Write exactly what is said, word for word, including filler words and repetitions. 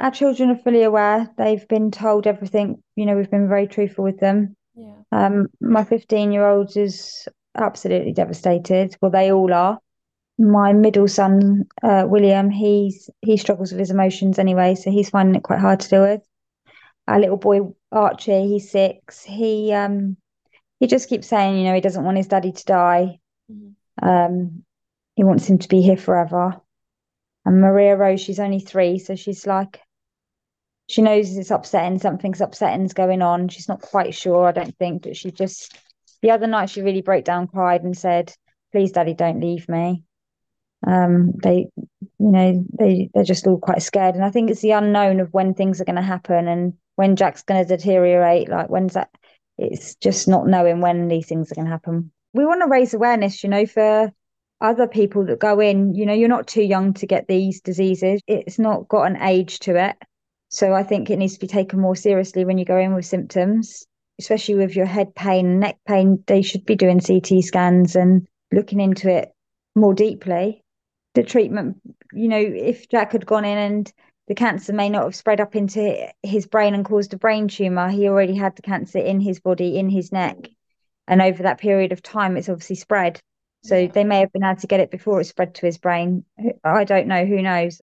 our children are fully aware. They've been told everything. You know, we've been very truthful with them. Yeah. Um, my fifteen year old is absolutely devastated. Well, they all are. My middle son, uh, William, he's he struggles with his emotions anyway, so he's finding it quite hard to deal with. Our little boy Archie, he's six. He um he just keeps saying, you know, he doesn't want his daddy to die. Mhm. Um, he wants him to be here forever. And Maria Rose, she's only three, so she's like, she knows it's upsetting, something's upsetting's going on. She's not quite sure, I don't think, but she just, the other night she really broke down, cried, and said, "Please, Daddy, don't leave me." Um, they, you know, they they're just all quite scared, and I think it's the unknown of when things are going to happen and when Jack's going to deteriorate. Like when's that? It's just not knowing when these things are going to happen. We want to raise awareness, you know, for other people that go in. You know, you're not too young to get these diseases. It's not got an age to it, so I think it needs to be taken more seriously when you go in with symptoms, especially with your head pain and neck pain. They should be doing C T scans and looking into it more deeply. The treatment, you know, if Jack had gone in and the cancer may not have spread up into his brain and caused a brain tumor, he already had the cancer in his body, in his neck. And over that period of time, it's obviously spread. So Yeah. they may have been able to get it before it spread to his brain. I don't know, who knows?